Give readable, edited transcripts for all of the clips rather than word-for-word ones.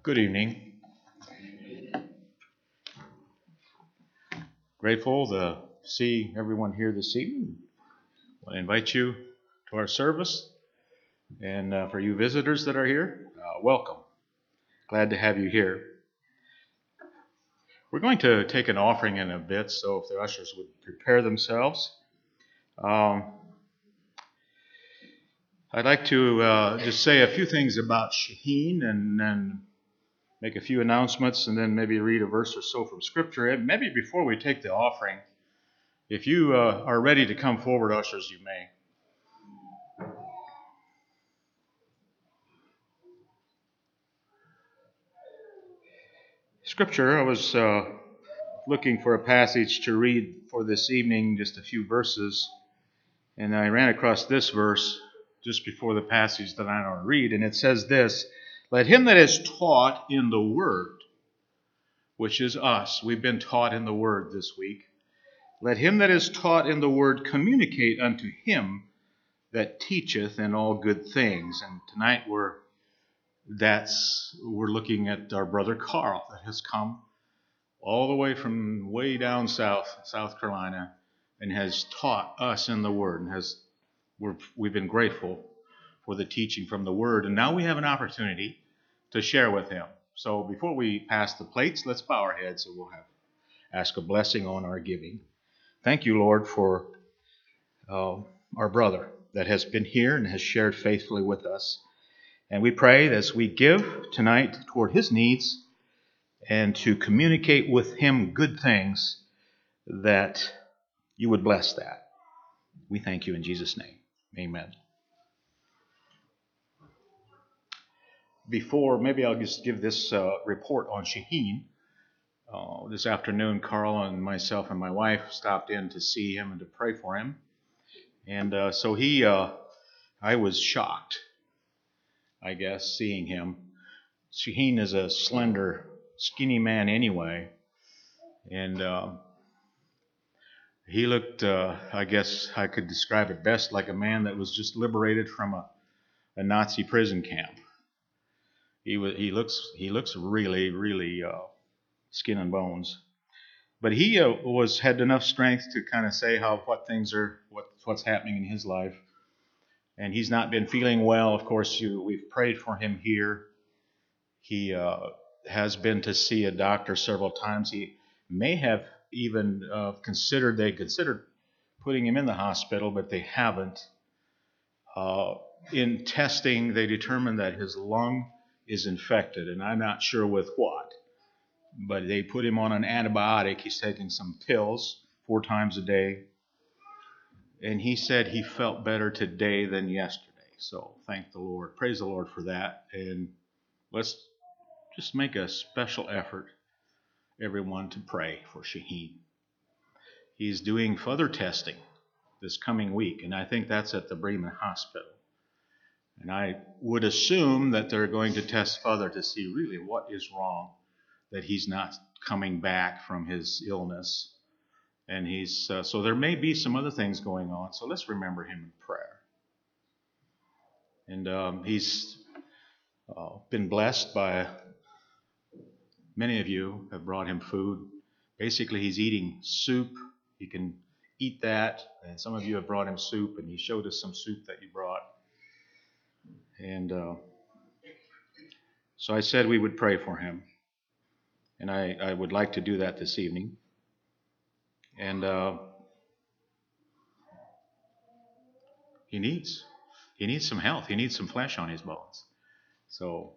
Good evening. Grateful to see everyone here this evening. I want to invite you to our service. And for you visitors that are here, welcome. Glad to have you here. We're going to take an offering in a bit, so if the ushers would prepare themselves. I'd like to just say a few things about Shaheen and then make a few announcements and then maybe read a verse or so from Scripture. And maybe before we take the offering, if you are ready to come forward, ushers, you may. Scripture, I was looking for a passage to read for this evening, just a few verses, and I ran across this verse just before the passage that I want to read, and it says this: "Let him that is taught in the Word," which is us, we've been taught in the Word this week, "let him that is taught in the Word communicate unto him that teacheth in all good things." And tonight we're looking at our brother Carl that has come all the way from way down south, South Carolina, and has taught us in the Word, and we've been grateful for the teaching from the Word, and now we have an opportunity to share with him. So before we pass the plates, let's bow our heads and we'll ask a blessing on our giving. Thank you, Lord, for our brother that has been here and has shared faithfully with us. And we pray that as we give tonight toward his needs and to communicate with him good things, that you would bless that. We thank you in Jesus' name. Amen. Maybe I'll just give this report on Shaheen. This afternoon, Carl and myself and my wife stopped in to see him and to pray for him. And so I was shocked, I guess, seeing him. Shaheen is a slender, skinny man anyway. And he looked, I guess I could describe it best, like a man that was just liberated from a Nazi prison camp. He looks really, really skin and bones. But he had enough strength to kind of say what's happening in his life. And he's not been feeling well. Of course, we've prayed for him here. He has been to see a doctor several times. He may have even considered putting him in the hospital, but they haven't. In testing, they determined that his lung is infected, and I'm not sure with what. But they put him on an antibiotic. He's taking some pills 4 times a day. And he said he felt better today than yesterday. So thank the Lord. Praise the Lord for that. And let's just make a special effort, everyone, to pray for Shaheen. He's doing further testing this coming week, and I think that's at the Bremen Hospital. And I would assume that they're going to test further to see really what is wrong, that he's not coming back from his illness. And so there may be some other things going on. So let's remember him in prayer. And he's been blessed by many of you have brought him food. Basically, he's eating soup. He can eat that. And some of you have brought him soup, and he showed us some soup that you brought. And so I said we would pray for him. And I would like to do that this evening. And he needs some health. He needs some flesh on his bones. So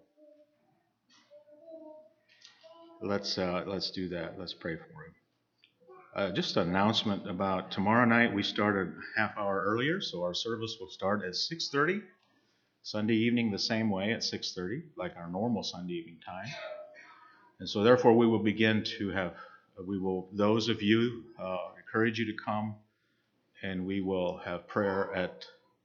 let's do that. Let's pray for him. Just an announcement about tomorrow night. We started a half hour earlier, so our service will start at 6:30. Sunday evening the same way at 6:30, like our normal Sunday evening time. And so therefore we will begin to have, those of you, encourage you to come, and we will have prayer at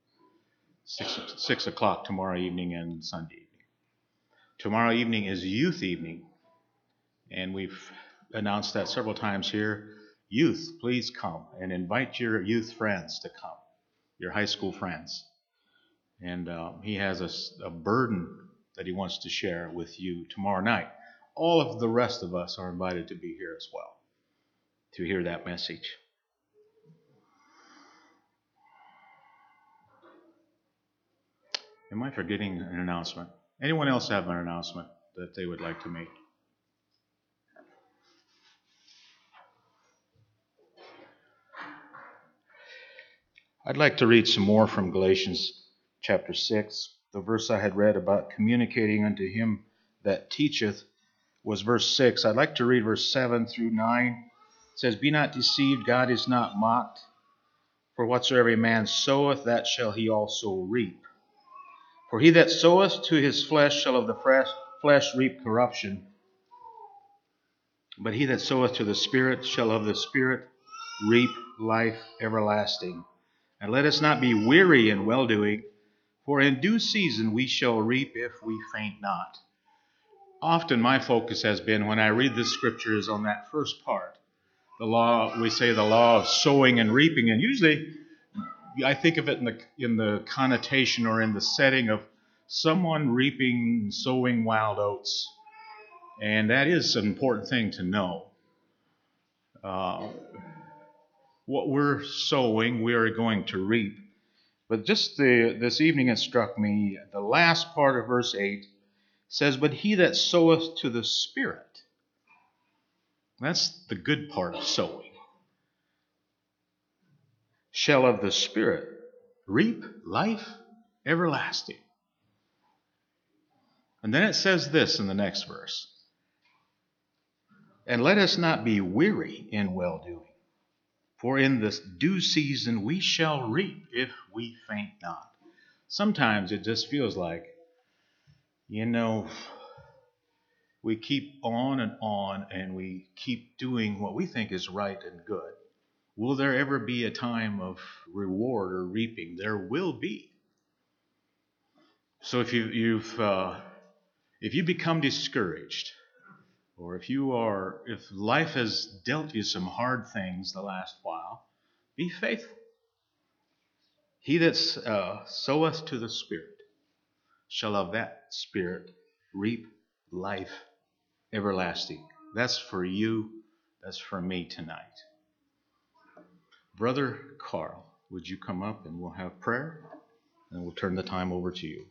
6 o'clock tomorrow evening and Sunday evening. Tomorrow evening is youth evening, and we've announced that several times here. Youth, please come and invite your youth friends to come, your high school friends. And he has a burden that he wants to share with you tomorrow night. All of the rest of us are invited to be here as well to hear that message. Am I forgetting an announcement? Anyone else have an announcement that they would like to make? I'd like to read some more from Galatians chapter 6. The verse I had read about communicating unto him that teacheth was verse 6. I'd like to read verse 7 through 9. It says, Be not deceived, God is not mocked. For whatsoever a man soweth, that shall he also reap. For he that soweth to his flesh shall of the flesh reap corruption. But he that soweth to the Spirit shall of the Spirit reap life everlasting. And let us not be weary in well-doing, for in due season we shall reap if we faint not. Often my focus has been, when I read this scripture, is on that first part. The law, we say the law of sowing and reaping, and usually I think of it in the connotation or in the setting of someone reaping, sowing wild oats. And that is an important thing to know. What we're sowing, we are going to reap. But just this evening it struck me, the last part of verse 8 says, But he that soweth to the Spirit. That's the good part of sowing. Shall of the Spirit reap life everlasting. And then it says this in the next verse. And let us not be weary in well-doing. For in this due season we shall reap if we faint not. Sometimes it just feels like, we keep on and we keep doing what we think is right and good. Will there ever be a time of reward or reaping? There will be. So if you become discouraged, or if life has dealt you some hard things the last while, be faithful. He that soweth to the Spirit shall of that Spirit reap life everlasting. That's for you. That's for me tonight. Brother Carl, would you come up and we'll have prayer, and we'll turn the time over to you.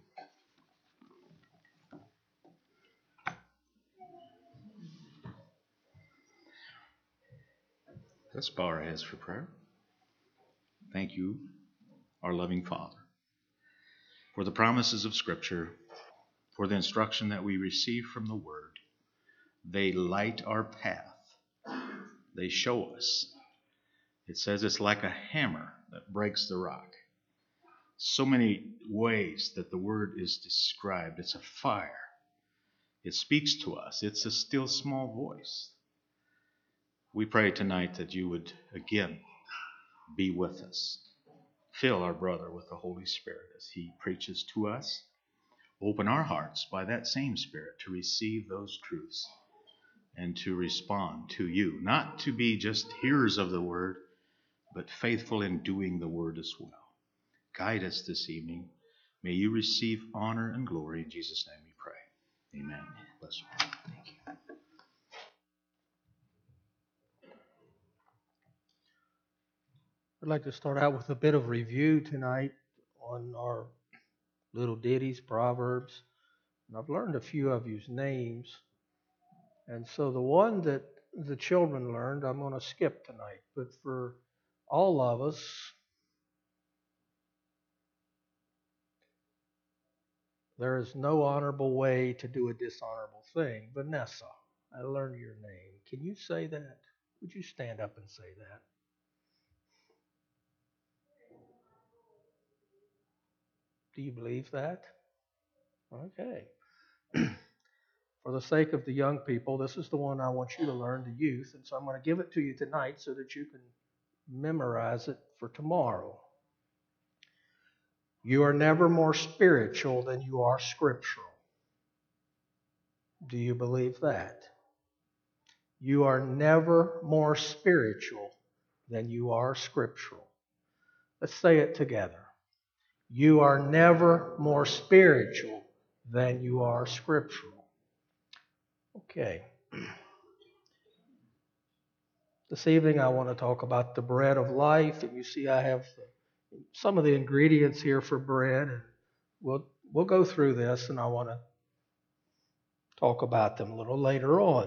Let's bow our heads for prayer. Thank you, our loving Father, for the promises of Scripture, for the instruction that we receive from the Word. They light our path. They show us. It says it's like a hammer that breaks the rock. So many ways that the Word is described. It's a fire. It speaks to us. It's a still small voice. We pray tonight that you would again be with us. Fill our brother with the Holy Spirit as he preaches to us. Open our hearts by that same Spirit to receive those truths and to respond to you. Not to be just hearers of the Word, but faithful in doing the Word as well. Guide us this evening. May you receive honor and glory. In Jesus' name we pray. Amen. Bless you. Thank you. I'd like to start out with a bit of review tonight on our little ditties, proverbs. And I've learned a few of you's names. And so the one that the children learned, I'm going to skip tonight. But for all of us, there is no honorable way to do a dishonorable thing. Vanessa, I learned your name. Can you say that? Would you stand up and say that? Do you believe that? Okay. For the sake of the young people, this is the one I want you to learn, the youth. And so I'm going to give it to you tonight so that you can memorize it for tomorrow. You are never more spiritual than you are scriptural. Do you believe that? You are never more spiritual than you are scriptural. Let's say it together. You are never more spiritual than you are scriptural. Okay. This evening I want to talk about the bread of life, and you see I have some of the ingredients here for bread, and we'll go through this, and I want to talk about them a little later on.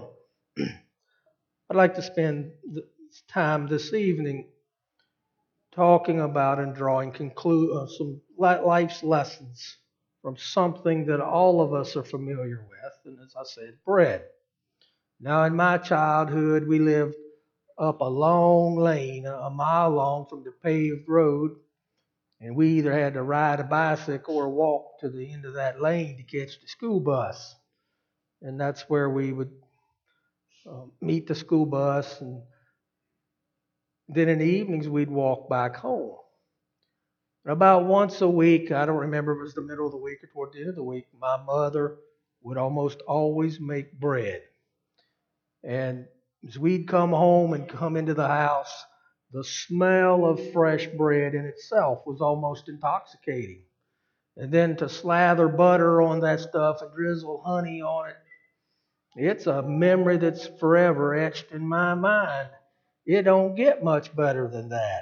I'd like to spend time this evening talking about and drawing some life's lessons from something that all of us are familiar with, and as I said, bread. Now, in my childhood, we lived up a long lane, a mile long from the paved road, and we either had to ride a bicycle or walk to the end of that lane to catch the school bus. And that's where we would meet the school bus, and then in the evenings we'd walk back home. And about once a week, I don't remember if it was the middle of the week or toward the end of the week, my mother would almost always make bread. And as we'd come home and come into the house, the smell of fresh bread in itself was almost intoxicating. And then to slather butter on that stuff and drizzle honey on it, it's a memory that's forever etched in my mind. It don't get much better than that.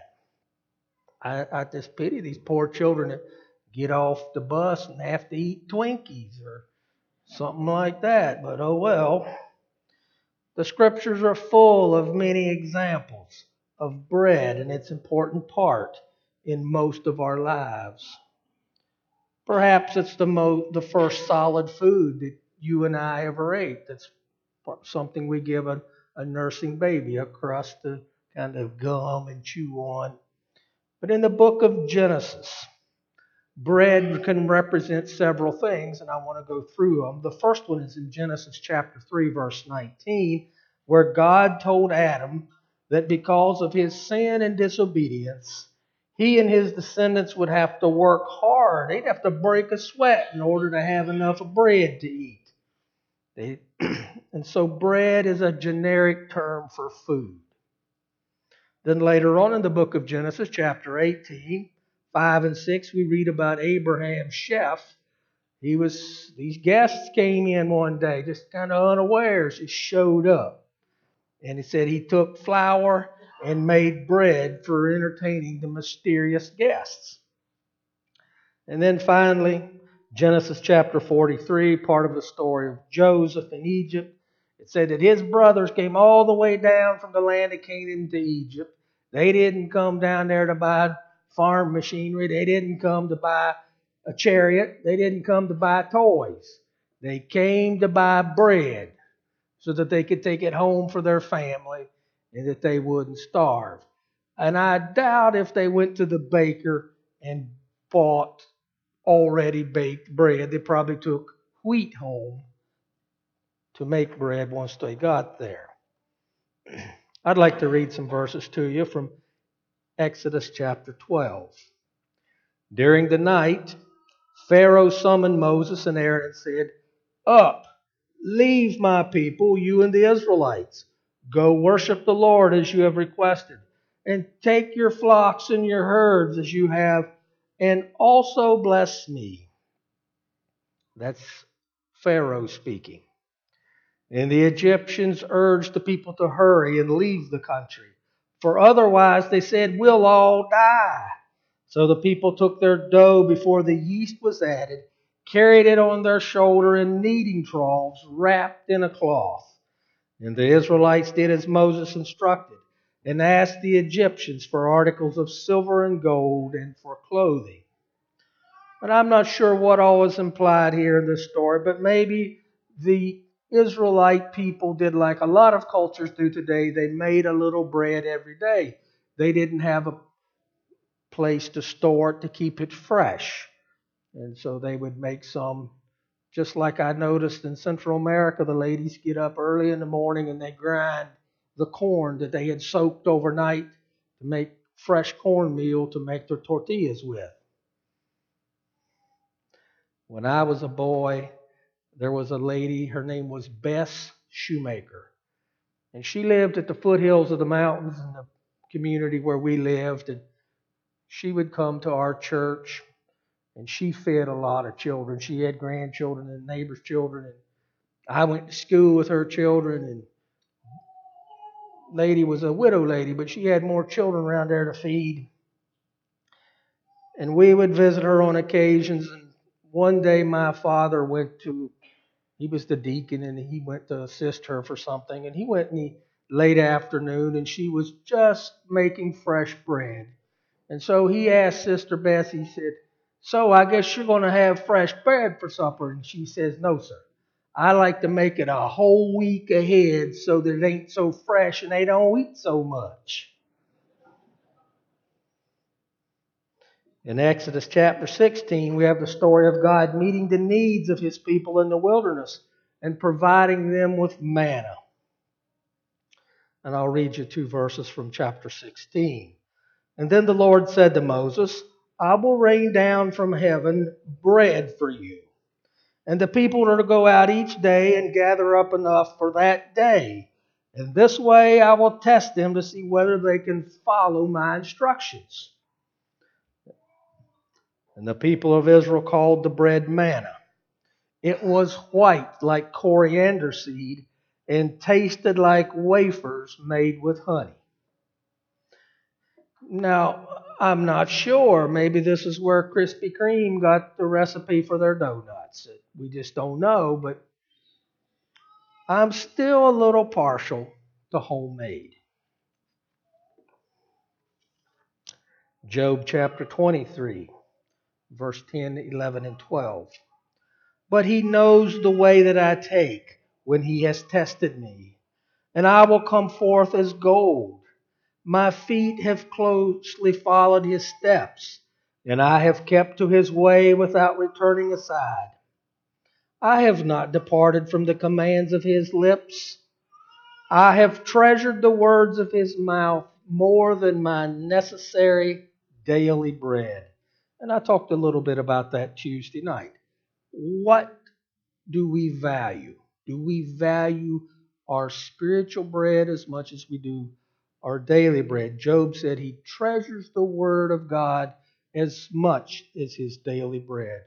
I just pity these poor children that get off the bus and have to eat Twinkies or something like that. But oh well. The scriptures are full of many examples of bread and its important part in most of our lives. Perhaps it's the first solid food that you and I ever ate. That's something we give a nursing baby, a crust to kind of gum and chew on. But in the book of Genesis, bread can represent several things, and I want to go through them. The first one is in Genesis chapter 3, verse 19, where God told Adam that because of his sin and disobedience, he and his descendants would have to work hard. They'd have to break a sweat in order to have enough bread to eat. And so bread is a generic term for food. Then later on in the book of Genesis, chapter 18, 5 and 6, we read about Abraham's chef. These guests came in one day, just kind of unawares, just showed up. And he said he took flour and made bread for entertaining the mysterious guests. And then finally, Genesis chapter 43, part of the story of Joseph in Egypt. It said that his brothers came all the way down from the land of Canaan to Egypt. They didn't come down there to buy farm machinery. They didn't come to buy a chariot. They didn't come to buy toys. They came to buy bread so that they could take it home for their family and that they wouldn't starve. And I doubt if they went to the baker and bought already baked bread. They probably took wheat home to make bread once they got there. I'd like to read some verses to you from Exodus chapter 12. During the night, Pharaoh summoned Moses and Aaron and said, "Up, leave my people, you and the Israelites. Go worship the Lord as you have requested, and take your flocks and your herds as you have, and also bless me." That's Pharaoh speaking. And the Egyptians urged the people to hurry and leave the country, for otherwise, they said, "we'll all die." So the people took their dough before the yeast was added, carried it on their shoulder in kneading troughs wrapped in a cloth. And the Israelites did as Moses instructed, and asked the Egyptians for articles of silver and gold and for clothing. But I'm not sure what all is implied here in this story, but maybe the Israelite people did like a lot of cultures do today. They made a little bread every day. They didn't have a place to store it to keep it fresh. And so they would make some, just like I noticed in Central America, the ladies get up early in the morning and they grind the corn that they had soaked overnight to make fresh cornmeal to make their tortillas with. When I was a boy, there was a lady, her name was Bess Shoemaker. And she lived at the foothills of the mountains in the community where we lived. And she would come to our church And she fed a lot of children. She had grandchildren and neighbors' children. And I went to school with her children. And lady was a widow lady, but she had more children around there to feed. And we would visit her on occasions. And one day my father he was the deacon, and he went to assist her for something. And he went in the late afternoon, and she was just making fresh bread. And so he asked Sister Bess, he said, "So I guess you're going to have fresh bread for supper?" And she says, "No, sir. I like to make it a whole week ahead so that it ain't so fresh and they don't eat so much." In Exodus chapter 16, we have the story of God meeting the needs of His people in the wilderness and providing them with manna. And I'll read you 2 verses from chapter 16. "And then the Lord said to Moses, I will rain down from heaven bread for you. And the people are to go out each day and gather up enough for that day. And this way I will test them to see whether they can follow my instructions." And the people of Israel called the bread manna. It was white like coriander seed and tasted like wafers made with honey. Now, I'm not sure. Maybe this is where Krispy Kreme got the recipe for their donuts. We just don't know, but I'm still a little partial to homemade. Job chapter 23, verse 10, 11, and 12. "But He knows the way that I take when He has tested me, and I will come forth as gold. My feet have closely followed His steps, and I have kept to His way without returning aside. I have not departed from the commands of His lips. I have treasured the words of His mouth more than my necessary daily bread." And I talked a little bit about that Tuesday night. What do we value? Do we value our spiritual bread as much as we do our daily bread? Job said he treasures the Word of God as much as his daily bread.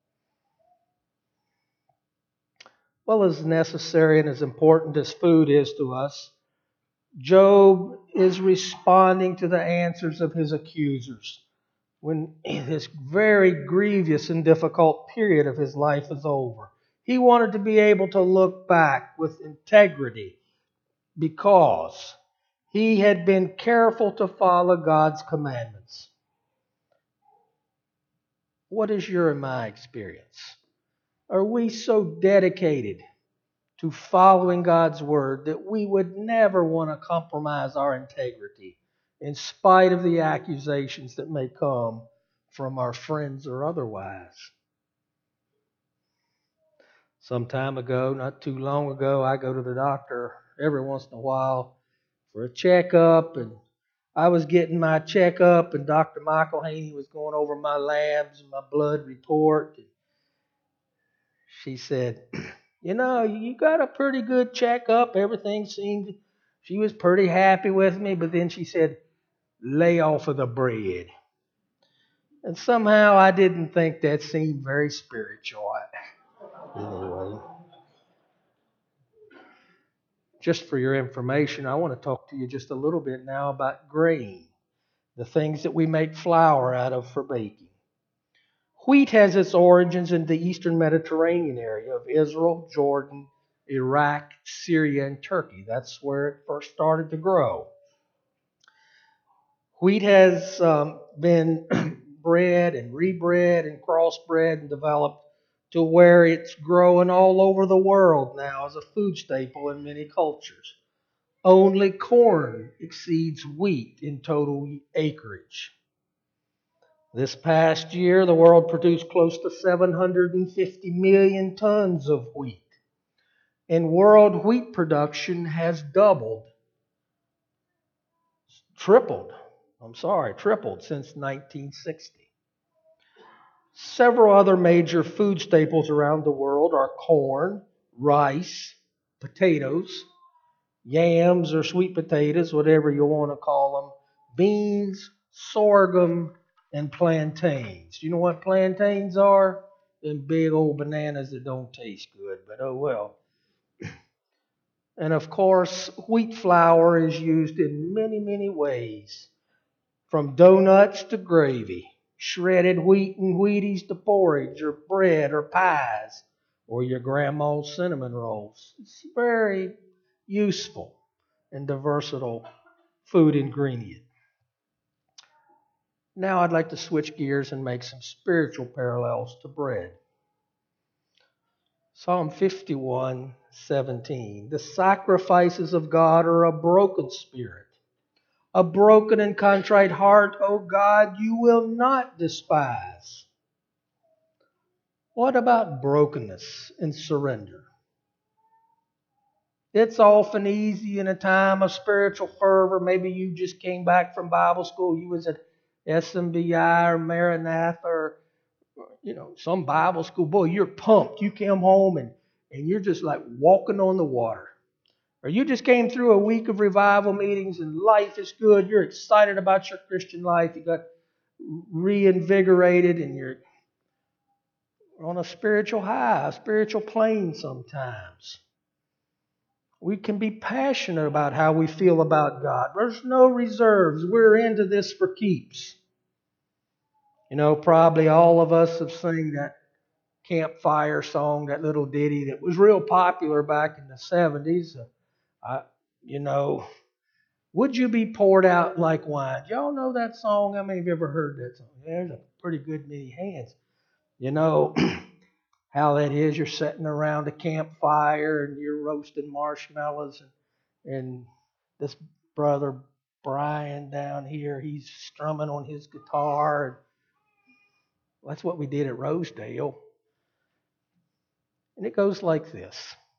Well, as necessary and as important as food is to us, Job is responding to the answers of his accusers when this very grievous and difficult period of his life is over. He wanted to be able to look back with integrity because he had been careful to follow God's commandments. What is your and my experience? Are we so dedicated to following God's Word that we would never want to compromise our integrity in spite of the accusations that may come from our friends or otherwise? Some time ago, not too long ago, I go to the doctor every once in a while for a checkup, and I was getting my checkup, and Dr. Michael Haney was going over my labs and my blood report. She said, "You got a pretty good checkup. Everything seemed..." She was pretty happy with me, but then she said, "Lay off of the bread." And somehow I didn't think that seemed very spiritual. Anyway, just for your information, I want to talk to you just a little bit now about grain, the things that we make flour out of for baking. Wheat has its origins in the eastern Mediterranean area of Israel, Jordan, Iraq, Syria, and Turkey. That's where it first started to grow. Wheat has been bred and rebred and crossbred and developed to where it's growing all over the world now as a food staple in many cultures. Only corn exceeds wheat in total acreage. This past year, the world produced close to 750 million tons of wheat. And world wheat production has tripled since 1960. Several other major food staples around the world are corn, rice, potatoes, yams or sweet potatoes, whatever you want to call them, beans, sorghum, and plantains. You know what plantains are? Them big old bananas that don't taste good, but oh well. And of course, wheat flour is used in many, many ways, from donuts to gravy, shredded wheat and Wheaties to porridge or bread or pies, or your grandma's cinnamon rolls. It's very useful and versatile food ingredient. Now I'd like to switch gears and make some spiritual parallels to bread. Psalm 51:17. The sacrifices of God are a broken spirit. A broken and contrite heart, O God, you will not despise. What about brokenness and surrender? It's often easy in a time of spiritual fervor. Maybe you just came back from Bible school. You was at SMBI or Maranatha or some Bible school. Boy, you're pumped. You came home and you're just like walking on the water. Or you just came through a week of revival meetings and life is good. You're excited about your Christian life. You got reinvigorated and you're on a spiritual high, a spiritual plane sometimes. We can be passionate about how we feel about God. There's no reserves. We're into this for keeps. Probably all of us have sung that campfire song, that little ditty that was real popular back in the 70s. Would you be poured out like wine? Y'all know that song? How many of you ever heard that song? There's a pretty good many hands. How that is, you're sitting around a campfire and you're roasting marshmallows and this brother Brian down here, he's strumming on his guitar. That's what we did at Rosedale. And it goes like this.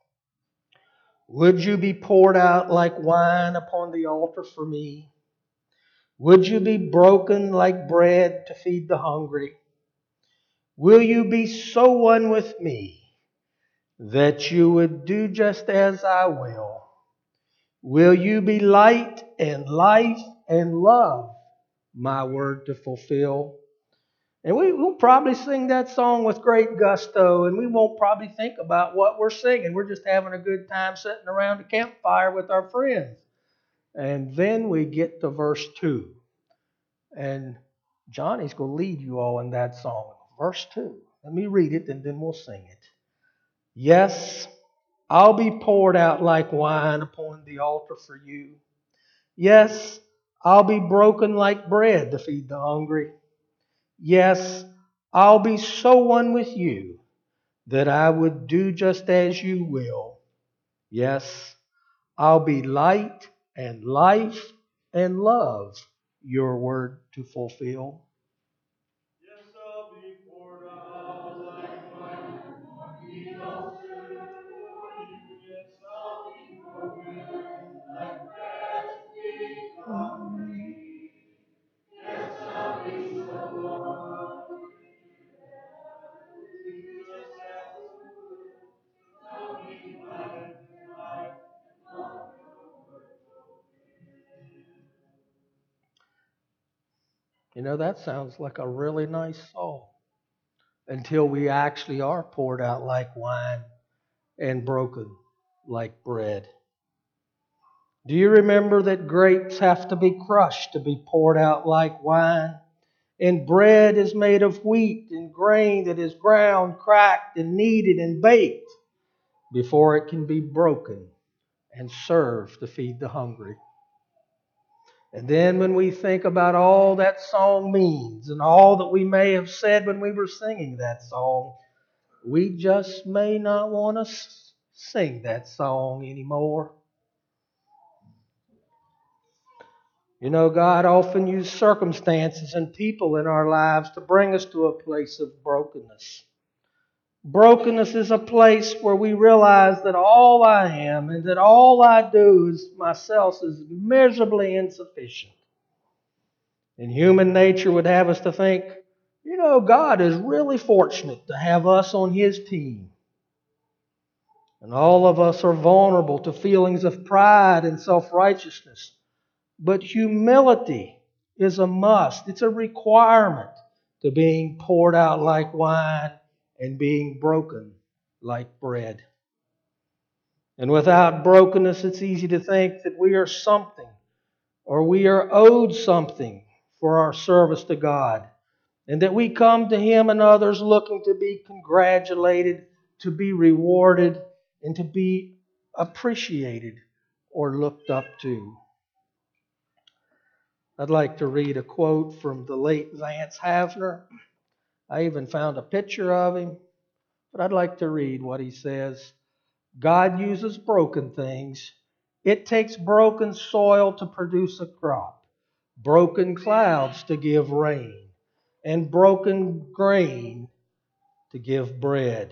Would you be poured out like wine upon the altar for me? Would you be broken like bread to feed the hungry? Will you be so one with me that you would do just as I will? Will you be light and life and love, my word to fulfill? And we'll probably sing that song with great gusto, and we won't probably think about what we're singing. We're just having a good time sitting around a campfire with our friends. And then we get to verse 2. And Johnny's going to lead you all in that song. Verse 2. Let me read it, and then we'll sing it. Yes, I'll be poured out like wine upon the altar for you. Yes, I'll be broken like bread to feed the hungry. Yes, I'll be so one with you that I would do just as you will. Yes, I'll be light and life and love, your word to fulfill. Yes, I'll be poured out like wine on the altar for you. Yes, I'll be broken like bread to feed the hungry. Yes, I'll be so one with you that I will do just as you would. I'll be light and life and love, your word fulfilled. That sounds like a really nice song until we actually are poured out like wine and broken like bread. Do you remember that grapes have to be crushed to be poured out like wine? And bread is made of wheat and grain that is ground, cracked, and kneaded and baked before it can be broken and served to feed the hungry. And then when we think about all that song means and all that we may have said when we were singing that song, we just may not want to sing that song anymore. God often uses circumstances and people in our lives to bring us to a place of brokenness. Brokenness is a place where we realize that all I am and that all I do is myself is miserably insufficient. And human nature would have us to think, God is really fortunate to have us on His team. And all of us are vulnerable to feelings of pride and self-righteousness. But humility is a must. It's a requirement to being poured out like wine and being broken like bread. And without brokenness, it's easy to think that we are something or we are owed something for our service to God, and that we come to Him and others looking to be congratulated, to be rewarded, and to be appreciated or looked up to. I'd like to read a quote from the late Vance Havner. I even found a picture of him, but I'd like to read what he says. God uses broken things. It takes broken soil to produce a crop, broken clouds to give rain, and broken grain to give bread.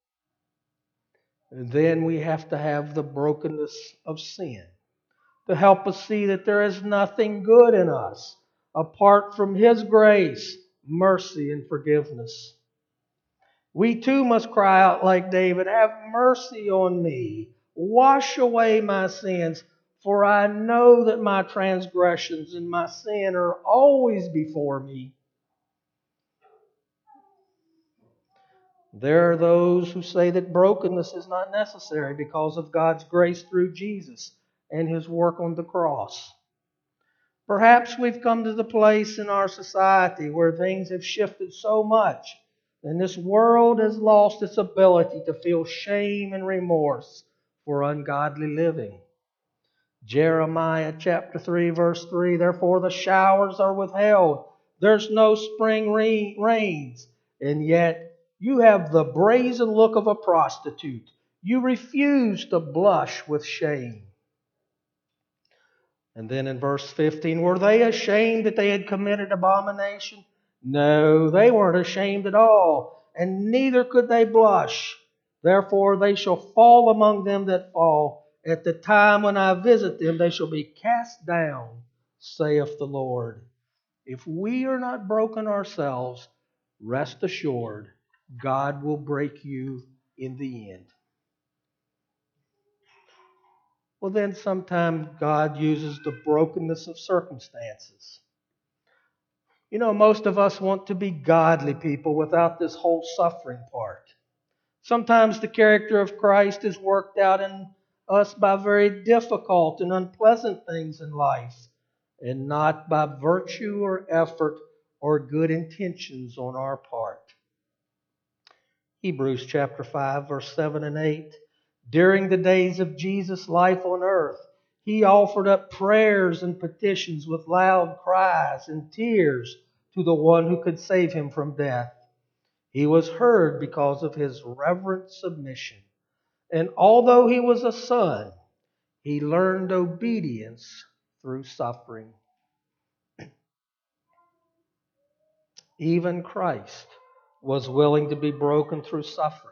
And then we have to have the brokenness of sin to help us see that there is nothing good in us apart from His grace, mercy, and forgiveness. We too must cry out like David, "Have mercy on me. Wash away my sins, for I know that my transgressions and my sin are always before me." There are those who say that brokenness is not necessary because of God's grace through Jesus and His work on the cross. Perhaps we've come to the place in our society where things have shifted so much, and this world has lost its ability to feel shame and remorse for ungodly living. Jeremiah chapter 3, verse 3, "Therefore the showers are withheld, there's no spring rains, and yet you have the brazen look of a prostitute. You refuse to blush with shame." And then in verse 15, "Were they ashamed that they had committed abomination? No, they weren't ashamed at all, and neither could they blush. Therefore they shall fall among them that fall. At the time when I visit them, they shall be cast down, saith the Lord." If we are not broken ourselves, rest assured, God will break you in the end. Well, then sometimes God uses the brokenness of circumstances. You know, most of us want to be godly people without this whole suffering part. Sometimes the character of Christ is worked out in us by very difficult and unpleasant things in life, and not by virtue or effort or good intentions on our part. Hebrews chapter 5, verse 7 and 8. "During the days of Jesus' life on earth, He offered up prayers and petitions with loud cries and tears to the one who could save Him from death. He was heard because of His reverent submission. And although He was a son, He learned obedience through suffering." Even Christ was willing to be broken through suffering.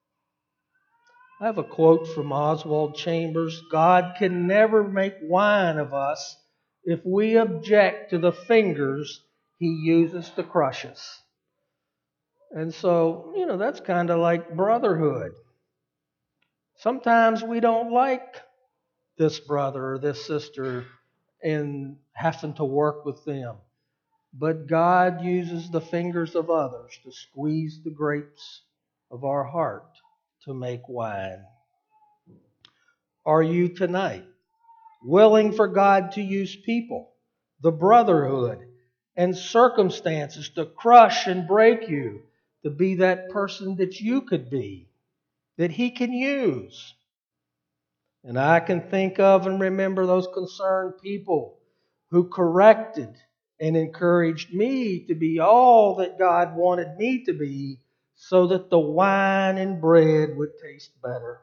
I have a quote from Oswald Chambers: "God can never make wine of us if we object to the fingers He uses to crush us." And so, that's kind of like brotherhood. Sometimes we don't like this brother or this sister and having to work with them. But God uses the fingers of others to squeeze the grapes of our heart to make wine. Are you tonight willing for God to use people, the brotherhood, and circumstances to crush and break you to be that person that you could be, that He can use? And I can think of and remember those concerned people who corrected and encouraged me to be all that God wanted me to be so that the wine and bread would taste better.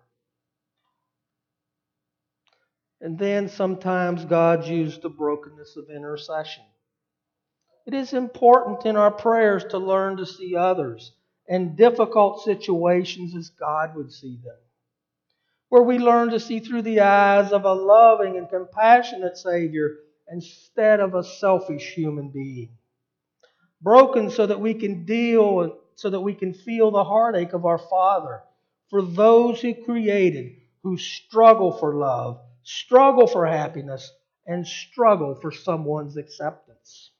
And then sometimes God used the brokenness of intercession. It is important in our prayers to learn to see others and difficult situations as God would see them, where we learn to see through the eyes of a loving and compassionate Savior instead of a selfish human being. Broken so that we can so that we can feel the heartache of our Father for those He created who struggle for love, struggle for happiness, and struggle for someone's acceptance.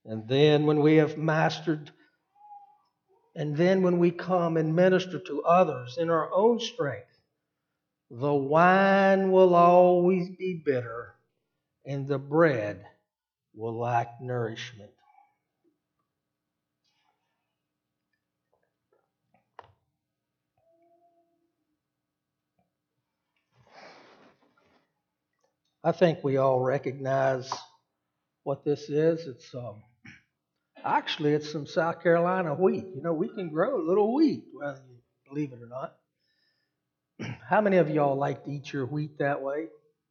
And then when we have mastered, and then when we come and minister to others in our own strength, the wine will always be bitter and the bread will lack nourishment. I think we all recognize what this is. It's actually it's some South Carolina wheat. You know, we can grow a little wheat, whether you believe it or not. How many of y'all like to eat your wheat that way?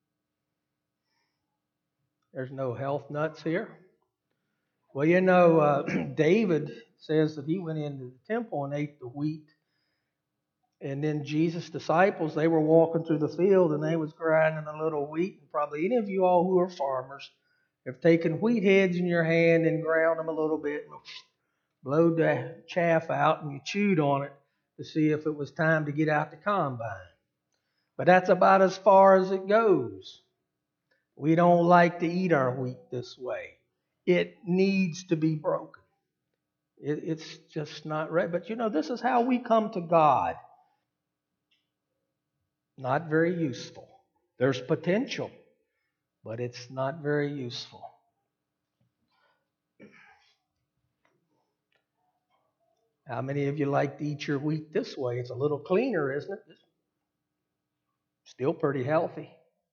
There's no health nuts here. Well, you know, David says that he went into the temple and ate the wheat. And then Jesus' disciples, they were walking through the field and they was grinding a little wheat. And probably any of you all who are farmers have taken wheat heads in your hand and ground them a little bit and blowed the chaff out and you chewed on it to see if it was time to get out the combine. But that's about as far as it goes. We don't like to eat our wheat this way. It needs to be broken. It's just not right. But you know, this is how we come to God. Not very useful. There's potential, but it's not very useful. How many of you like to eat your wheat this way? It's a little cleaner, isn't it? Still pretty healthy.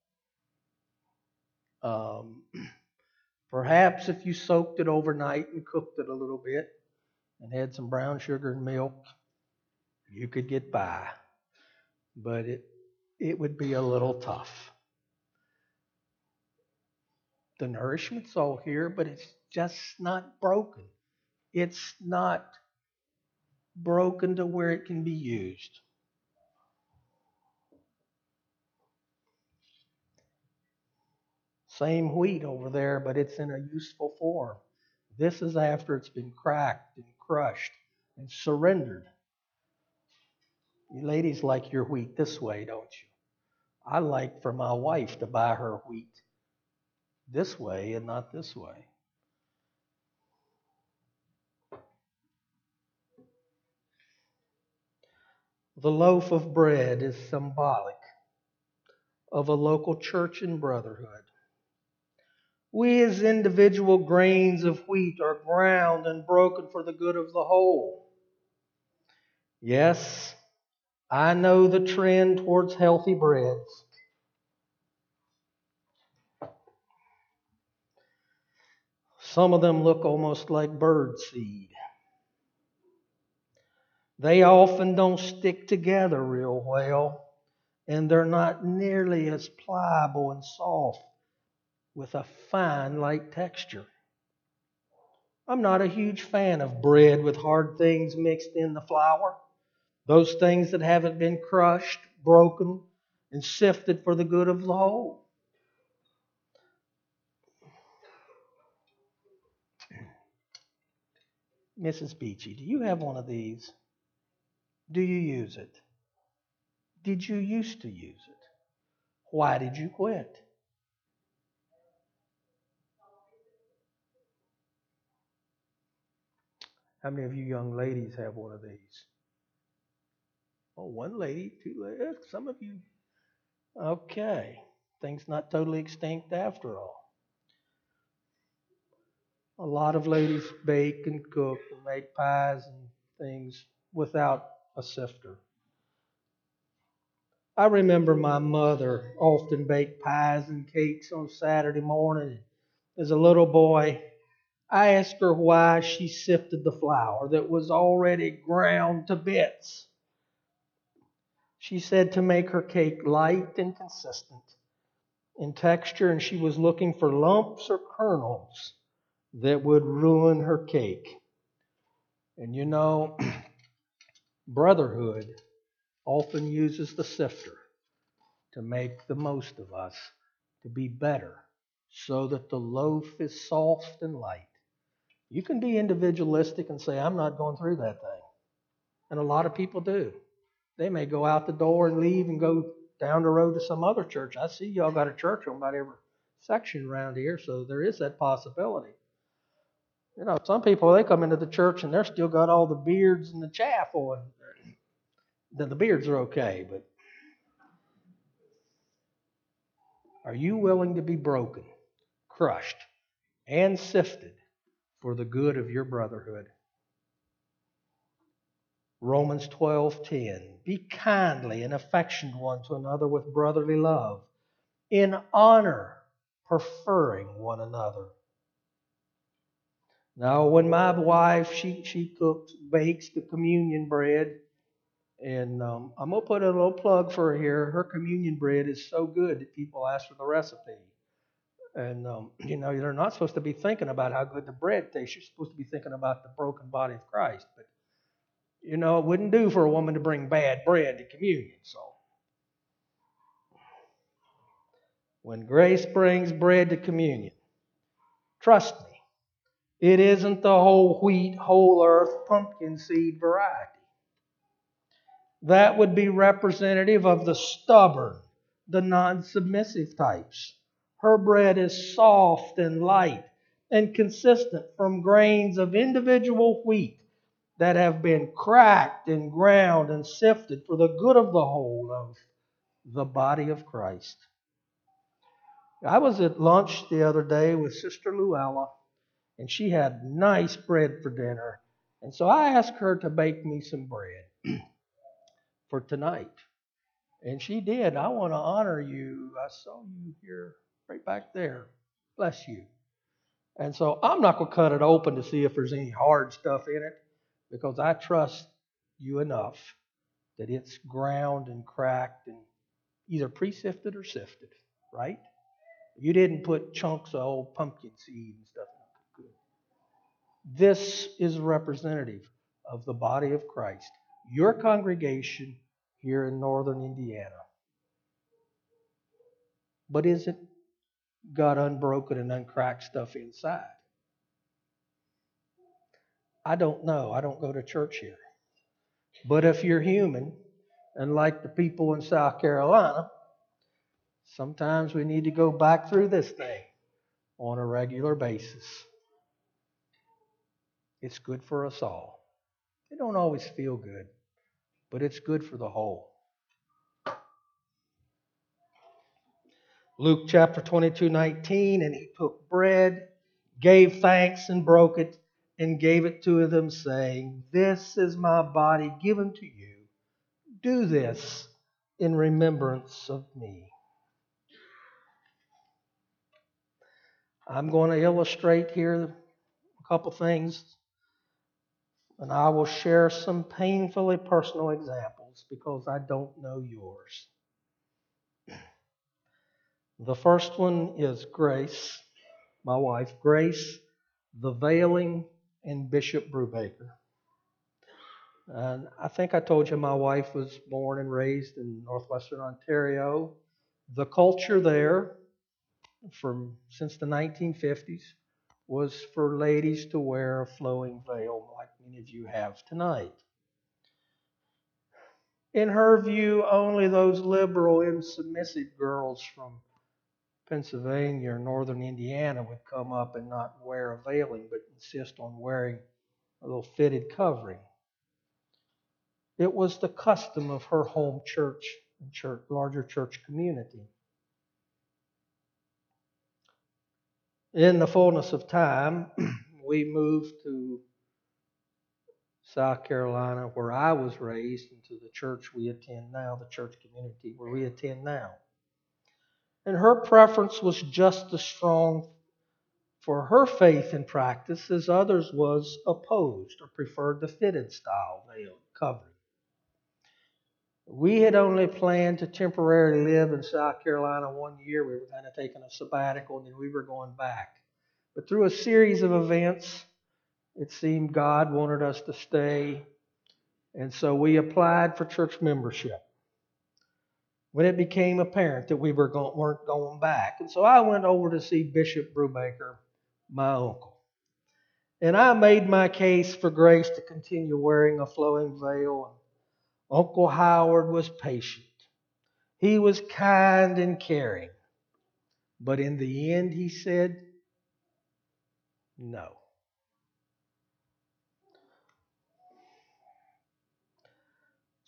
Perhaps if you soaked it overnight and cooked it a little bit and had some brown sugar and milk, you could get by. But it would be a little tough. The nourishment's all here, but it's just not broken. It's not broken to where it can be used. Same wheat over there, but it's in a useful form. This is after it's been cracked and crushed and surrendered. You ladies like your wheat this way, don't you? I like for my wife to buy her wheat this way and not this way. The loaf of bread is symbolic of a local church and brotherhood. We as individual grains of wheat are ground and broken for the good of the whole. Yes, I know the trend towards healthy breads. Some of them look almost like bird seed. They often don't stick together real well, and they're not nearly as pliable and soft with a fine, light texture. I'm not a huge fan of bread with hard things mixed in the flour. Those things that haven't been crushed, broken, and sifted for the good of the whole. Mrs. Beachy, do you have one of these? Do you use it? Did you used to use it? Why did you quit? How many of you young ladies have one of these? Oh, one lady, two ladies, some of you. Okay, things not totally extinct after all. A lot of ladies bake and cook and make pies and things without a sifter. I remember my mother often baked pies and cakes on Saturday morning. As a little boy, I asked her why she sifted the flour that was already ground to bits. She said to make her cake light and consistent in texture, and she was looking for lumps or kernels that would ruin her cake. And you know, brotherhood often uses the sifter to make the most of us, to be better, so that the loaf is soft and light. You can be individualistic and say, I'm not going through that thing. And a lot of people do. They may go out the door and leave and go down the road to some other church. I see y'all got a church on about every section around here, so there is that possibility. You know, some people, they come into the church and they're still got all the beards and the chaff on. Then the beards are okay, but are you willing to be broken, crushed, and sifted for the good of your brotherhood? Romans 12:10. Be kindly and affectionate one to another with brotherly love, in honor, preferring one another. Now, when my wife, she bakes the communion bread, and I'm going to put a little plug for her here. Her communion bread is so good that people ask for the recipe. And, you know, they're not supposed to be thinking about how good the bread tastes. You're supposed to be thinking about the broken body of Christ. But, you know, it wouldn't do for a woman to bring bad bread to communion. So, when Grace brings bread to communion, trust me, it isn't the whole wheat, whole earth, pumpkin seed variety. That would be representative of the stubborn, the non-submissive types. Her bread is soft and light and consistent from grains of individual wheat that have been cracked and ground and sifted for the good of the whole of the body of Christ. I was at lunch the other day with Sister Luella, and she had nice bread for dinner. And so I asked her to bake me some bread for tonight. And she did. I want to honor you. I saw you here right back there. Bless you. And so I'm not going to cut it open to see if there's any hard stuff in it, because I trust you enough that it's ground and cracked and either pre-sifted or sifted, right? You didn't put chunks of old pumpkin seed and stuff in it. Good. This is representative of the body of Christ, your congregation here in northern Indiana. But is it got unbroken and uncracked stuff inside? I don't know. I don't go to church here. But if you're human, and like the people in South Carolina, sometimes we need to go back through this thing on a regular basis. It's good for us all. It don't always feel good, but it's good for the whole. Luke chapter 22:19, and he took bread, gave thanks and broke it, and gave it to them, saying, "This is my body given to you. Do this in remembrance of me." I'm going to illustrate here a couple things, and I will share some painfully personal examples because I don't know yours. The first one is Grace, my wife Grace, the Veiling, and Bishop Brubaker. And I think I told you my wife was born and raised in northwestern Ontario. The culture there, since the 1950s, was for ladies to wear a flowing veil like many of you have tonight. In her view, only those liberal and submissive girls from Pennsylvania or northern Indiana would come up and not wear a veiling, but insist on wearing a little fitted covering. It was the custom of her home church and larger church community. In the fullness of time, we moved to South Carolina, where I was raised, into the church we attend now, the church community where we attend now. And her preference was just as strong for her faith and practice as others was opposed or preferred the fitted style veil covering. We had only planned to temporarily live in South Carolina 1 year. We were kind of taking a sabbatical, and then we were going back. But through a series of events, it seemed God wanted us to stay, and so we applied for church membership when it became apparent that we weren't going back. And so I went over to see Bishop Brubaker, my uncle. And I made my case for Grace to continue wearing a flowing veil. Uncle Howard was patient. He was kind and caring. But in the end, he said, no.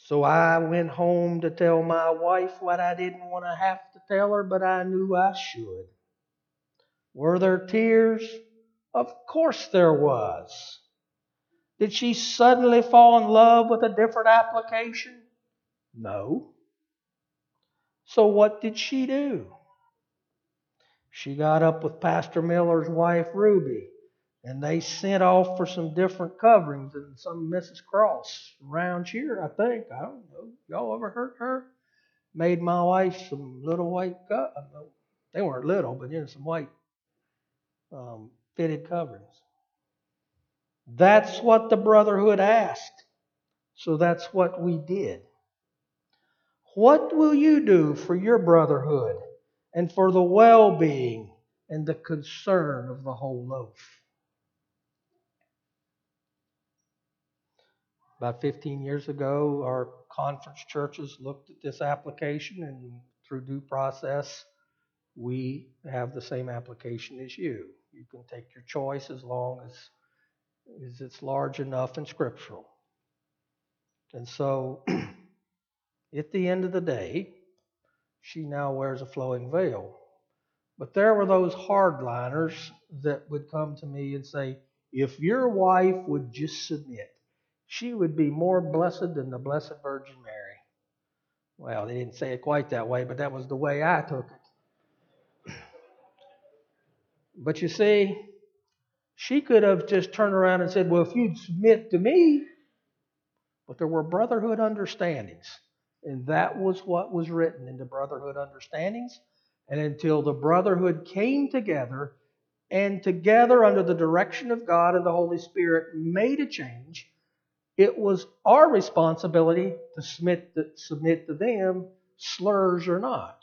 So I went home to tell my wife what I didn't want to have to tell her, but I knew I should. Were there tears? Of course there was. Did she suddenly fall in love with a different application? No. So what did she do? She got up with Pastor Miller's wife, Ruby, and they sent off for some different coverings and some Mrs. Cross around here, I think. I don't know. Y'all ever heard her? Made my wife some little white they weren't little, but some white fitted coverings. That's what the brotherhood asked. So that's what we did. What will you do for your brotherhood and for the well-being and the concern of the whole loaf? About 15 years ago, our conference churches looked at this application, and through due process, we have the same application as you. You can take your choice as long as it's large enough and scriptural. And so, at the end of the day, she now wears a flowing veil. But there were those hardliners that would come to me and say, if your wife would just submit, she would be more blessed than the Blessed Virgin Mary. Well, they didn't say it quite that way, but that was the way I took it. But you see, she could have just turned around and said, well, if you'd submit to me. But there were brotherhood understandings. And that was what was written in the brotherhood understandings. And until the brotherhood came together, and together under the direction of God and the Holy Spirit made a change, it was our responsibility to submit to them, slurs or not.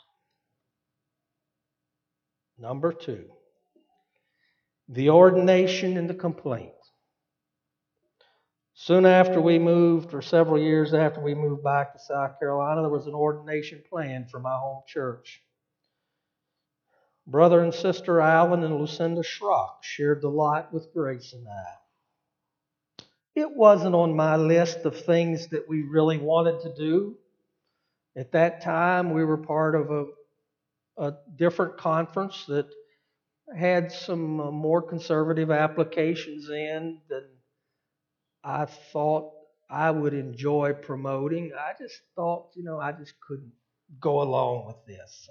Number 2, the ordination and the complaint. Soon after we moved, or several years after we moved back to South Carolina, there was an ordination plan for my home church. Brother and Sister Alan and Lucinda Schrock shared the lot with Grace and I. It wasn't on my list of things that we really wanted to do. At that time, we were part of a different conference that had some more conservative applications in than I thought I would enjoy promoting. I just thought, I just couldn't go along with this.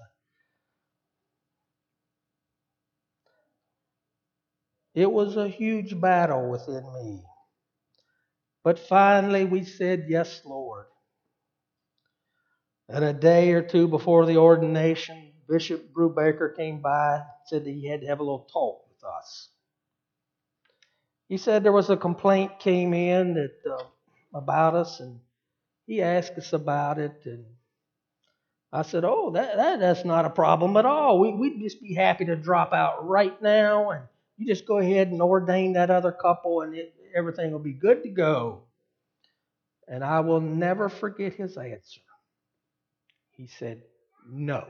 It was a huge battle within me. But finally we said, yes, Lord. And a day or two before the ordination, Bishop Brubaker came by and said that he had to have a little talk with us. He said there was a complaint came in about us, and he asked us about it. And I said, oh, that's not a problem at all. We'd just be happy to drop out right now, and you just go ahead and ordain that other couple, and everything will be good to go. And I will never forget his answer. He said, no.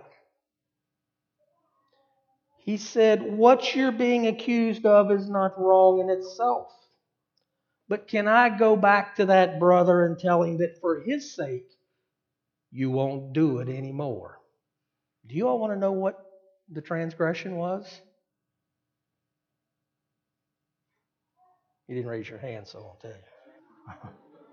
He said, what you're being accused of is not wrong in itself. But can I go back to that brother and tell him that for his sake, you won't do it anymore? Do you all want to know what the transgression was? You didn't raise your hand, so I'll tell you.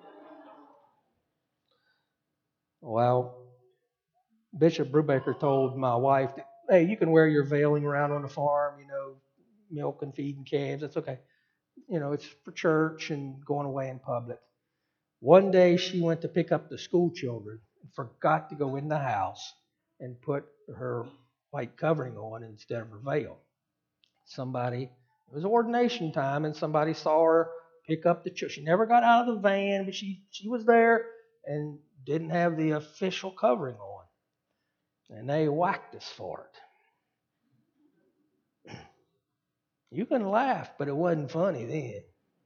Well, Bishop Brubaker told my wife that, hey, you can wear your veiling around on the farm, milk and feeding calves. That's okay. It's for church and going away in public. One day she went to pick up the school children and forgot to go in the house and put her white covering on instead of her veil. It was ordination time, and somebody saw her pick up the children. She never got out of the van, but she was there and didn't have the official covering on. And they whacked us for it. You can laugh, but it wasn't funny then.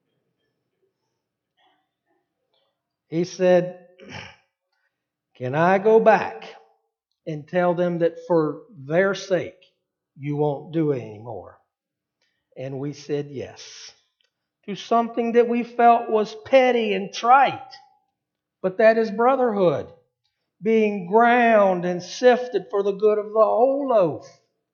He said, can I go back and tell them that for their sake, you won't do it anymore? And we said yes. To something that we felt was petty and trite. but that is brotherhood, being ground and sifted for the good of the whole loaf.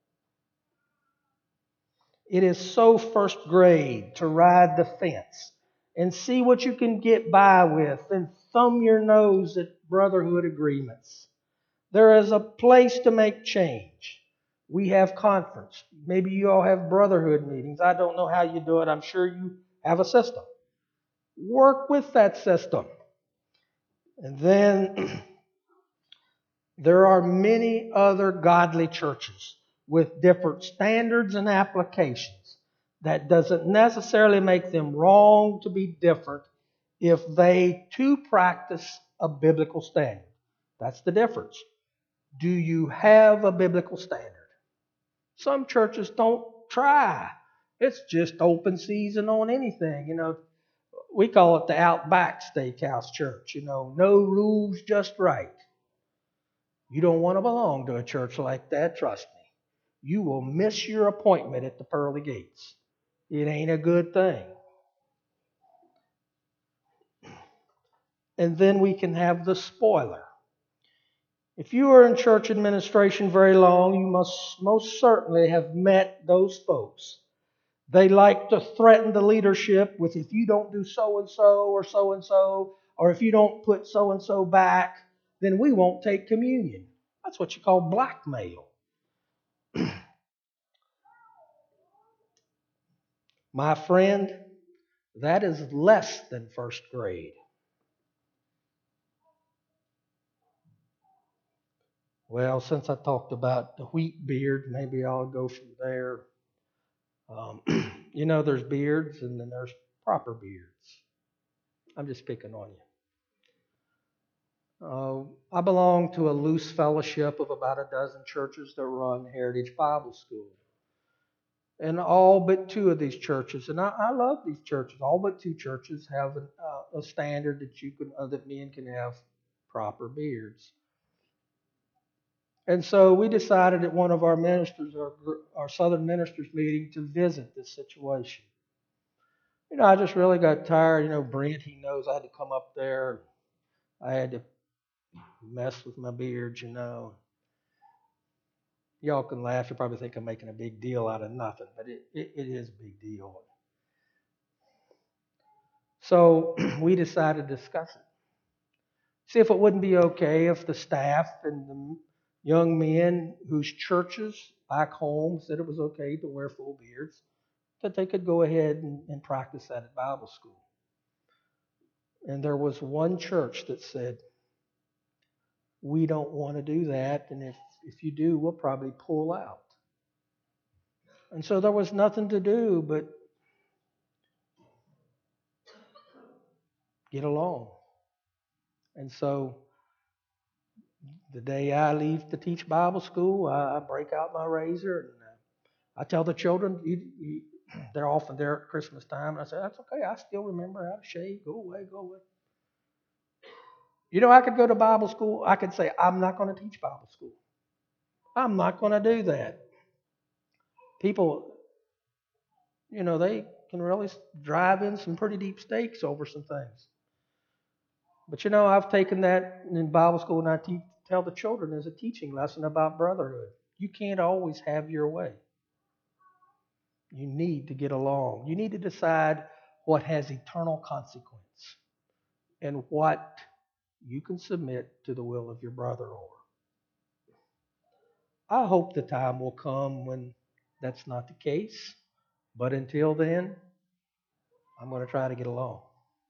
It is so first grade to ride the fence and see what you can get by with and thumb your nose at brotherhood agreements. There is a place to make change. We have conference. Maybe you all have brotherhood meetings. I don't know how you do it. I'm sure you have a system. Work with that system. And then there are many other godly churches with different standards and applications. That doesn't necessarily make them wrong to be different if they too practice a biblical standard. That's the difference. Do you have a biblical standard? Some churches don't try. It's just open season on anything. We call it the Outback Steakhouse Church. No rules, just right. You don't want to belong to a church like that, trust me. You will miss your appointment at the pearly gates. It ain't a good thing. And then we can have the spoiler. If you are in church administration very long, you must most certainly have met those folks. They like to threaten the leadership with, if you don't do so-and-so, or if you don't put so-and-so back, then we won't take communion. That's what you call blackmail. My friend, that is less than first grade. Well, since I talked about the wheat beard, maybe I'll go from there. There's beards and then there's proper beards. I'm just picking on you. I belong to a loose fellowship of about a dozen churches that run Heritage Bible School. And all but two of these churches, and I love these churches, all but two churches have a standard that men can have proper beards. And so we decided at one of our ministers, our Southern ministers meeting, to visit this situation. I just really got tired. Brent, he knows I had to come up there. I had to mess with my beard, Y'all can laugh. You probably think I'm making a big deal out of nothing, but it is a big deal. So we decided to discuss it. See if it wouldn't be okay if the staff and the young men whose churches back home said it was okay to wear full beards, that they could go ahead and practice that at Bible school. And there was one church that said, we don't want to do that, and if you do, we'll probably pull out. And so there was nothing to do but get along. And so the day I leave to teach Bible school, I break out my razor and I tell the children, they're often there at Christmas time, and I say, that's okay, I still remember how to shave. Go away. I could go to Bible school. I could say, I'm not going to teach Bible school. I'm not going to do that. People, they can really drive in some pretty deep stakes over some things. But I've taken that in Bible school, and I tell the children as a teaching lesson about brotherhood. You can't always have your way. You need to get along. You need to decide what has eternal consequence and what you can submit to the will of your brother over. I hope the time will come when that's not the case. But until then, I'm going to try to get along.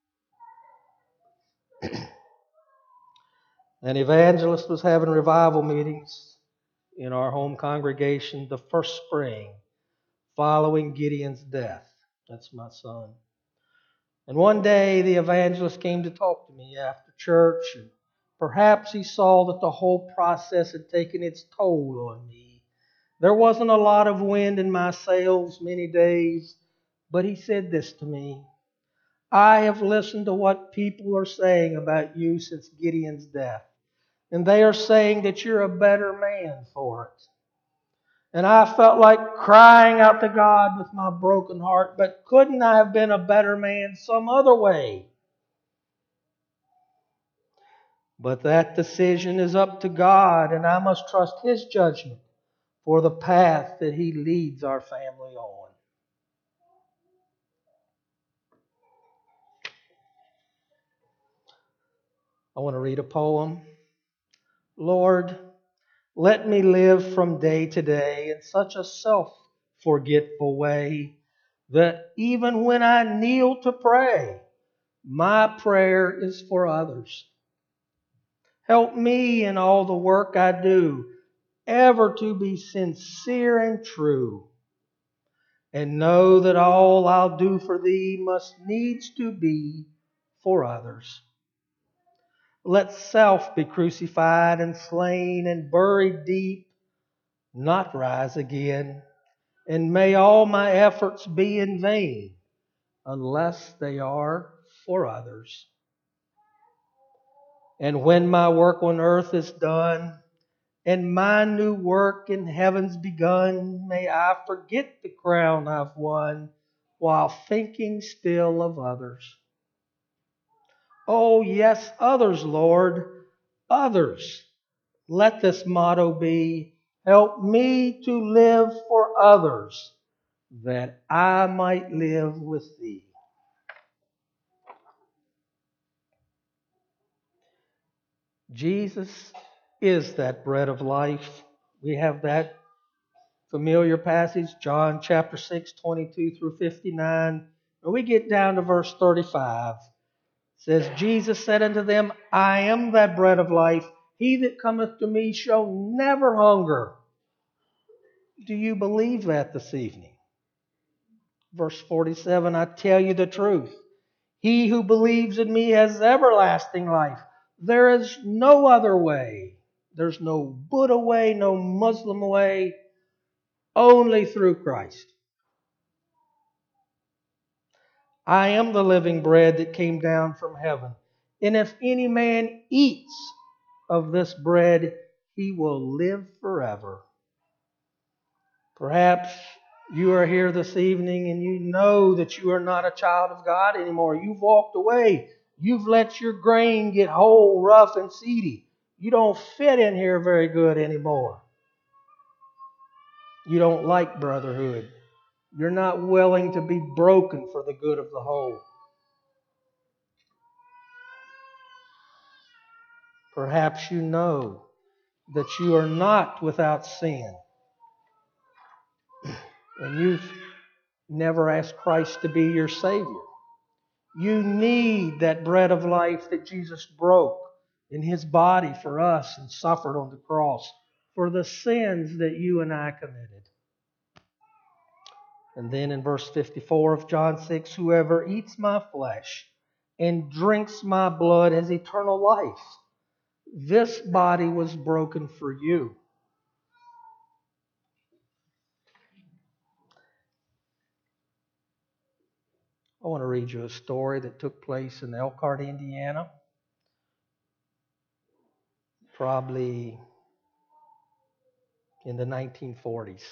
An evangelist was having revival meetings in our home congregation the first spring following Gideon's death. That's my son. And one day the evangelist came to talk to me after church, and perhaps he saw that the whole process had taken its toll on me. There wasn't a lot of wind in my sails many days, but he said this to me: I have listened to what people are saying about you since Gideon's death, and they are saying that you're a better man for it. And I felt like crying out to God with my broken heart, but couldn't I have been a better man some other way? But that decision is up to God, and I must trust His judgment for the path that He leads our family on. I want to read a poem. Lord, let me live from day to day in such a self-forgetful way that even when I kneel to pray, my prayer is for others. Help me in all the work I do, ever to be sincere and true, and know that all I'll do for Thee must needs to be for others. Let self be crucified and slain and buried deep, not rise again. And may all my efforts be in vain, unless they are for others. And when my work on earth is done, and my new work in heaven's begun, may I forget the crown I've won, while thinking still of others. Oh, yes, others, Lord, others. Let this motto be, help me to live for others, that I might live with Thee. Jesus is that bread of life. We have that familiar passage, John chapter 6, 22 through 59. When we get down to verse 35, it says, Jesus said unto them, I am that bread of life. He that cometh to me shall never hunger. Do you believe that this evening? Verse 47, I tell you the truth. He who believes in me has everlasting life. There is no other way. There's no Buddha way, no Muslim way, only through Christ. I am the living bread that came down from heaven. And if any man eats of this bread, he will live forever. Perhaps you are here this evening and you know that you are not a child of God anymore. You've walked away. You've let your grain get whole, rough, and seedy. You don't fit in here very good anymore. You don't like brotherhood. You're not willing to be broken for the good of the whole. Perhaps you know that you are not without sin. And you've never asked Christ to be your Savior. You need that bread of life that Jesus broke in His body for us and suffered on the cross for the sins that you and I committed. And then in verse 54 of John 6, whoever eats my flesh and drinks my blood has eternal life. This body was broken for you. I want to read you a story that took place in Elkhart, Indiana. Probably in the 1940s.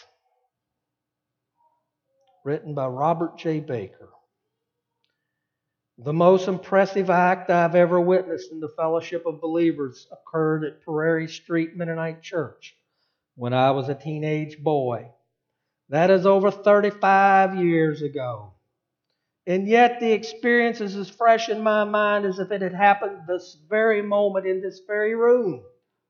Written by Robert J. Baker. The most impressive act I've ever witnessed in the fellowship of believers occurred at Prairie Street Mennonite Church when I was a teenage boy. That is over 35 years ago. And yet the experience is as fresh in my mind as if it had happened this very moment in this very room.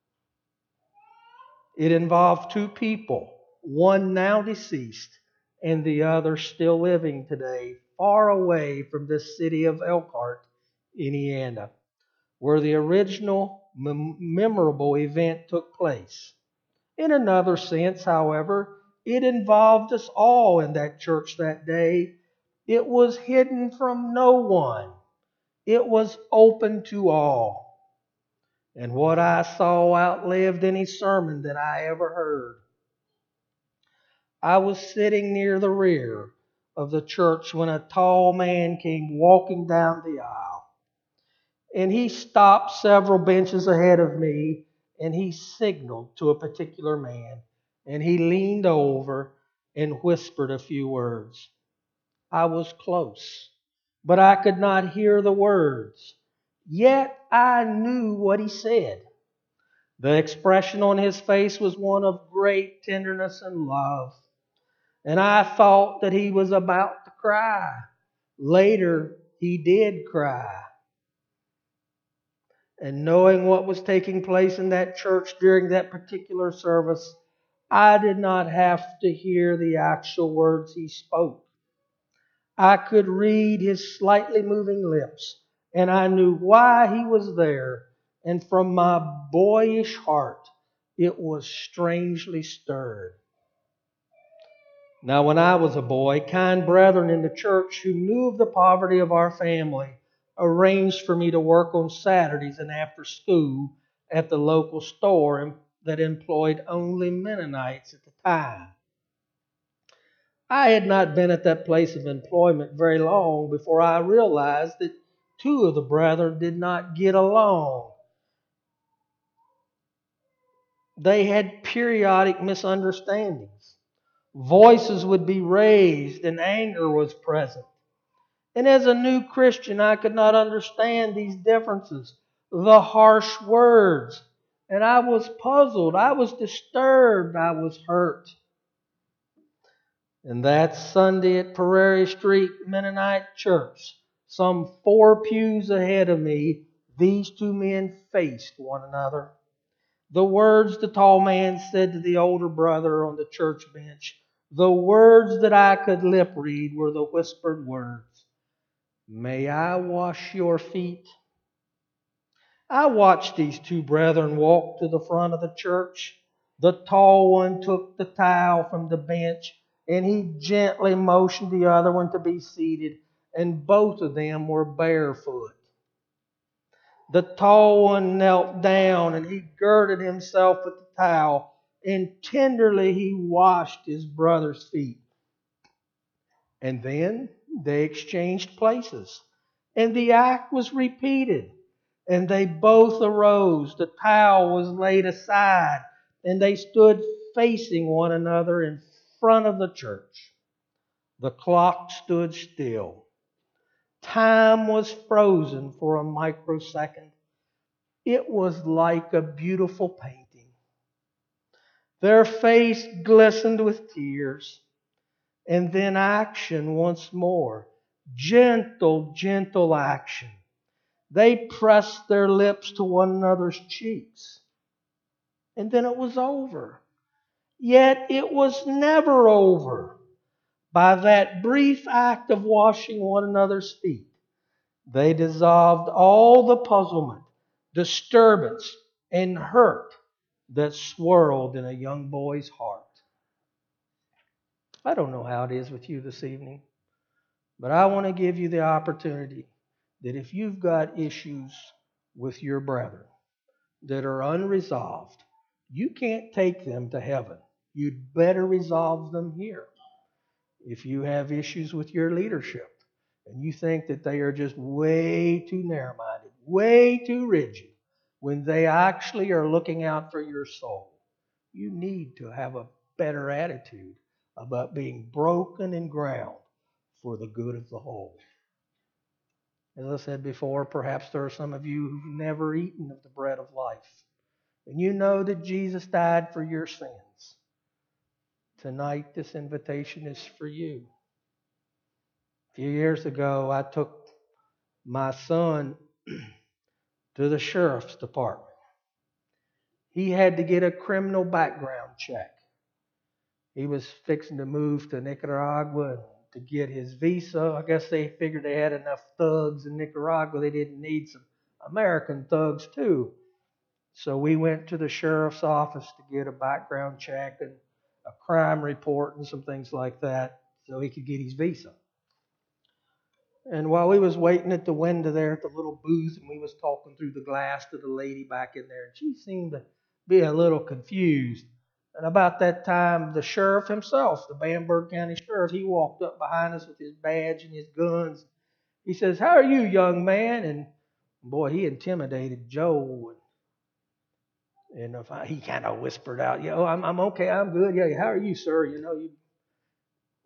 It involved two people, one now deceased and the other still living today, far away from this city of Elkhart, Indiana, where the original memorable event took place. In another sense, however, it involved us all in that church that day. It was hidden from no one. It was open to all. And what I saw outlived any sermon that I ever heard. I was sitting near the rear of the church when a tall man came walking down the aisle. And he stopped several benches ahead of me and he signaled to a particular man. And he leaned over and whispered a few words. I was close, but I could not hear the words. Yet I knew what he said. The expression on his face was one of great tenderness and love. And I thought that he was about to cry. Later, he did cry. And knowing what was taking place in that church during that particular service, I did not have to hear the actual words he spoke. I could read his slightly moving lips, and I knew why he was there. And from my boyish heart, it was strangely stirred. Now, when I was a boy, kind brethren in the church who knew of the poverty of our family arranged for me to work on Saturdays and after school at the local store that employed only Mennonites at the time. I had not been at that place of employment very long before I realized that two of the brethren did not get along. They had periodic misunderstandings. Voices would be raised and anger was present. And as a new Christian, I could not understand these differences, the harsh words. And I was puzzled, I was disturbed, I was hurt. And that Sunday at Prairie Street Mennonite Church, some 4 pews ahead of me, these two men faced one another. The words the tall man said to the older brother on the church bench, the words that I could lip read were the whispered words. May I wash your feet? I watched these two brethren walk to the front of the church. The tall one took the towel from the bench and he gently motioned the other one to be seated, and both of them were barefoot. The tall one knelt down and he girded himself with the towel, and tenderly he washed his brother's feet. And then they exchanged places, and the act was repeated. And they both arose, the towel was laid aside, and they stood facing one another in front of the church. The clock stood still. Time was frozen for a microsecond. It was like a beautiful painting. Their face glistened with tears. And then action once more. Gentle, gentle action. They pressed their lips to one another's cheeks. And then it was over. Yet it was never over. By that brief act of washing one another's feet, they dissolved all the puzzlement, disturbance, and hurt that swirled in a young boy's heart. I don't know how it is with you this evening, but I want to give you the opportunity that if you've got issues with your brethren that are unresolved, you can't take them to heaven. You'd better resolve them here. If you have issues with your leadership and you think that they are just way too narrow-minded, way too rigid, when they actually are looking out for your soul, you need to have a better attitude about being broken and ground for the good of the whole. As I said before, perhaps there are some of you who've never eaten of the bread of life, and you know that Jesus died for your sins. Tonight, this invitation is for you. A few years ago, I took my son to the sheriff's department. He had to get a criminal background check. He was fixing to move to Nicaragua to get his visa. I guess they figured they had enough thugs in Nicaragua. They didn't need some American thugs too. So we went to the sheriff's office to get a background check and a crime report and some things like that so he could get his visa. And while we was waiting at the window there at the little booth, and we was talking through the glass to the lady back in there, and she seemed to be a little confused. And about that time, the sheriff himself, the Bamberg County Sheriff, he walked up behind us with his badge and his guns. He says, "How are you, young man?" And boy, he intimidated Joe. And he kind of whispered out, "I'm okay, I'm good. Yeah, how are you, sir?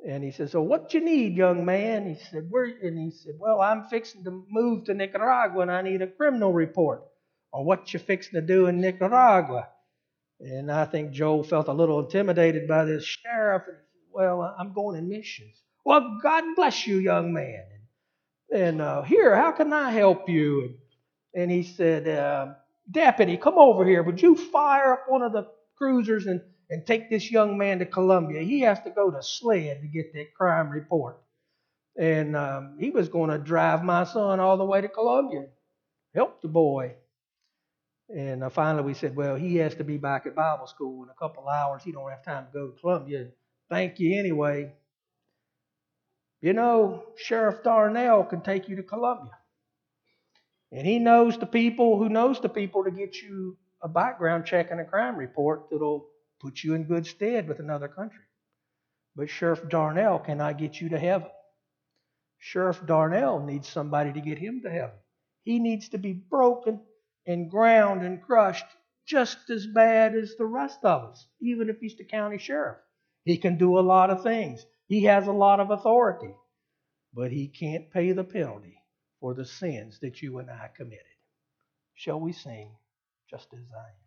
And he said, so what you need, young man? He said, and he said, well, I'm fixing to move to Nicaragua and I need a criminal report. Or what you fixing to do in Nicaragua? And I think Joel felt a little intimidated by this sheriff. And he said, well, I'm going in missions. Well, God bless you, young man. And here, how can I help you? And he said, Deputy, come over here. Would you fire up one of the cruisers and take this young man to Columbia? He has to go to SLED to get that crime report. And he was going to drive my son all the way to Columbia, help the boy. And finally we said, well, he has to be back at Bible school in a couple hours. He don't have time to go to Columbia. Thank you anyway. You know, Sheriff Darnell can take you to Columbia. And he knows the people who knows the people to get you a background check and a crime report that'll put you in good stead with another country. But Sheriff Darnell cannot get you to heaven. Sheriff Darnell needs somebody to get him to heaven. He needs to be broken and ground and crushed just as bad as the rest of us, even if he's the county sheriff. He can do a lot of things. He has a lot of authority, but he can't pay the penalty for the sins that you and I committed. Shall we sing, Just As I Am?